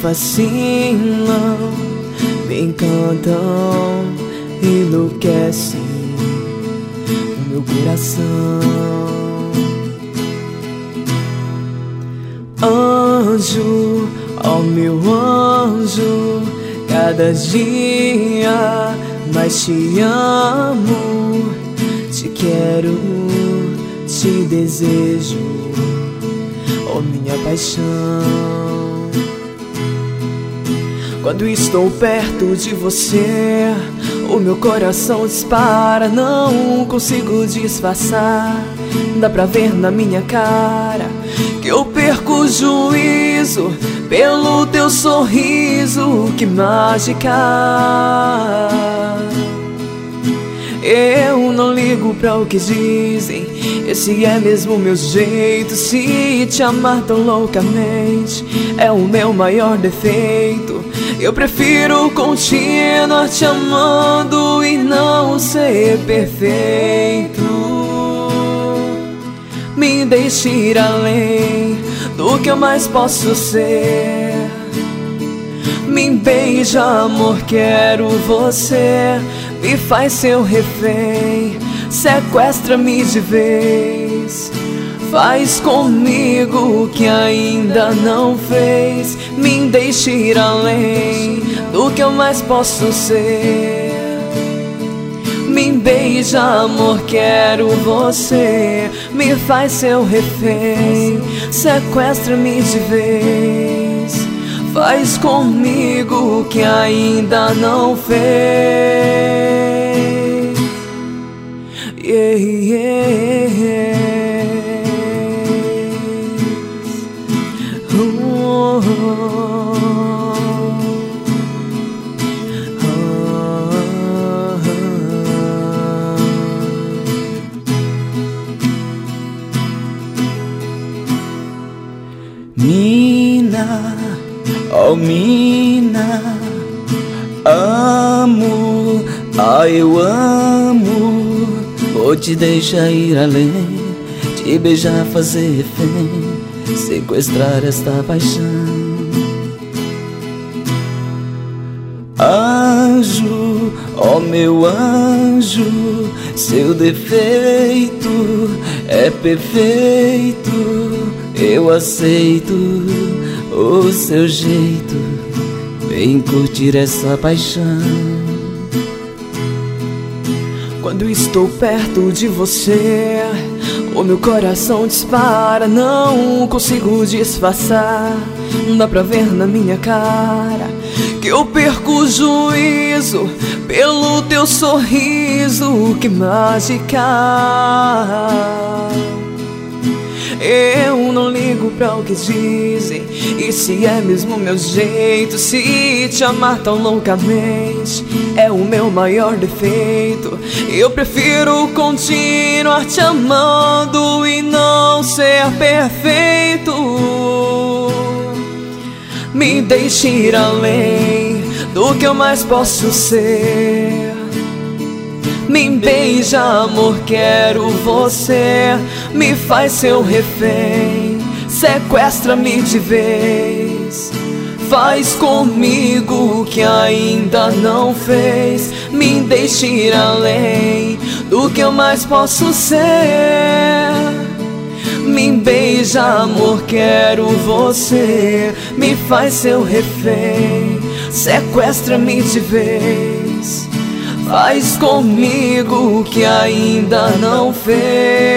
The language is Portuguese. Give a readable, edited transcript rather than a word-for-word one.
fascinam, me encantam, enlouquecem o meu coração. Anjo, ó meu anjo, cada dia mais te amo, te quero, te desejo, ó minha paixão. Quando estou perto de você, o meu coração dispara, não consigo disfarçar. Dá pra ver na minha cara que eu perco o juízo pelo teu sorriso, que mágica. Eu não ligo pra o que dizem, esse é mesmo o meu jeito. Se te amar tão loucamente é o meu maior defeito, eu prefiro continuar te amando e não ser perfeito. Me deixe ir além do que eu mais posso ser. Me beija, amor, quero você. Me faz seu refém, sequestra-me de vez. Faz comigo o que ainda não fez. Me deixe ir além do que eu mais posso ser. Me beija, amor, quero você. Me faz seu refém, sequestra-me de vez. Faz comigo o que ainda não fez. Yeah, yeah. Mina, oh mina, amo, eu amo. Vou te deixar ir além, te beijar, fazer refém, sequestrar esta paixão. Anjo, ó meu anjo, seu defeito é perfeito. Eu aceito o seu jeito, vem curtir essa paixão. Quando estou perto de você, o meu coração dispara, não consigo disfarçar. Dá pra ver na minha cara que eu perco o juízo pelo teu sorriso, que mágica. Eu não ligo pra o que dizem, e se é mesmo meu jeito. Se te amar tão loucamente é o meu maior defeito, eu prefiro continuar te amando e não ser perfeito. Me deixe ir além do que eu mais posso ser. Me beija, amor, quero você. Me faz seu refém, sequestra-me de vez. Faz comigo o que ainda não fez. Me deixe ir além do que eu mais posso ser. Me beija, amor, quero você. Me faz seu refém, sequestra-me de vez. Faz comigo o que ainda não fez.